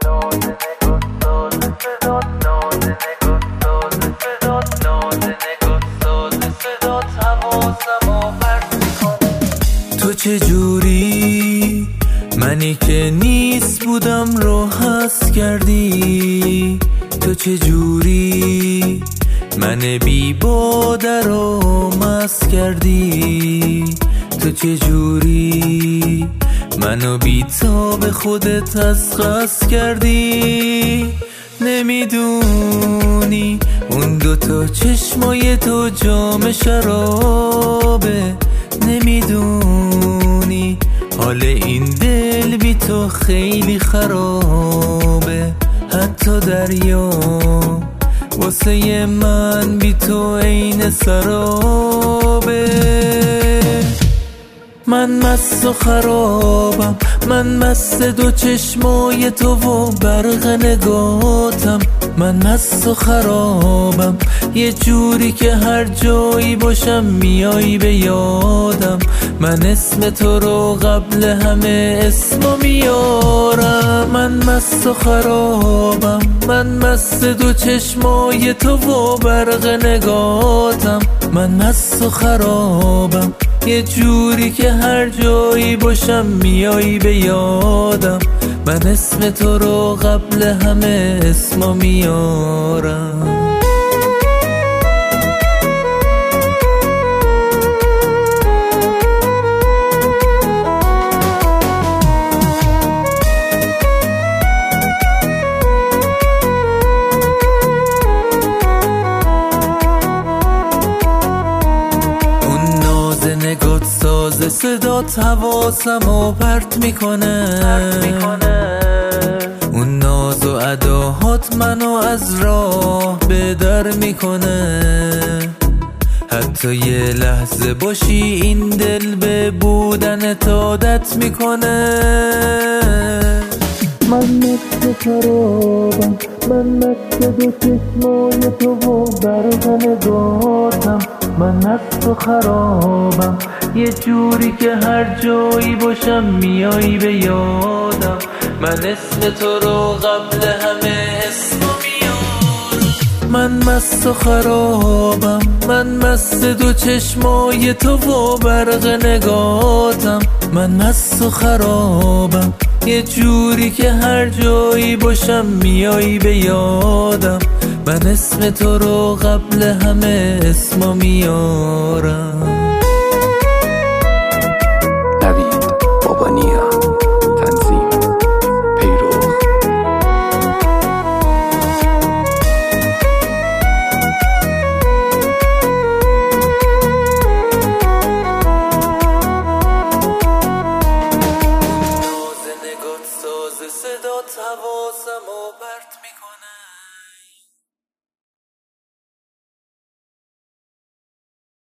تو چجوری منی که نیست بودم رو حس کردی؟ تو چجوری من بی باده رو مست کردی؟ تو چجوری منو بی تاب خودت از خس کردی؟ نمیدونی اون دوتا چشمای تو جام شرابه، نمیدونی حال این دل بی تو خیلی خرابه. حتی دریا واسه من بی تو عین سرابه. من مست و خرابم، من مست دو چشمای تو و برق نگاتم. من مست و خرابم یه جوری که هر جایی باشم میای به یادم. من اسم تو رو قبل همه اسمو میارم. من مست و خرابم، من مست دو چشمای تو و برق نگاتم. من مست و خرابم یه جوری که هر جایی باشم میای به یادم. من اسم تو رو قبل همه اسمو میارم. نگات ساز صدات حواسم و پرت میکنه. اون ناز و اداهات منو از راه به در میکنه. حتی یه لحظه باشی این دل به بودنت عادت میکنه. من مست خرابم، من مست دو چشمای تو و برق نگاتم. من مست و خرابم یه جوری که هر جایی باشم میای به یادم. من اسم تو رو قبل همه اسمو میارم. من مست و خرابم، من مست دو چشمای تو و برق نگاتم. من مست و خرابم یه جوری که هر جایی باشم میای به یادم. من اسم تو رو قبل همه اسمو میارم.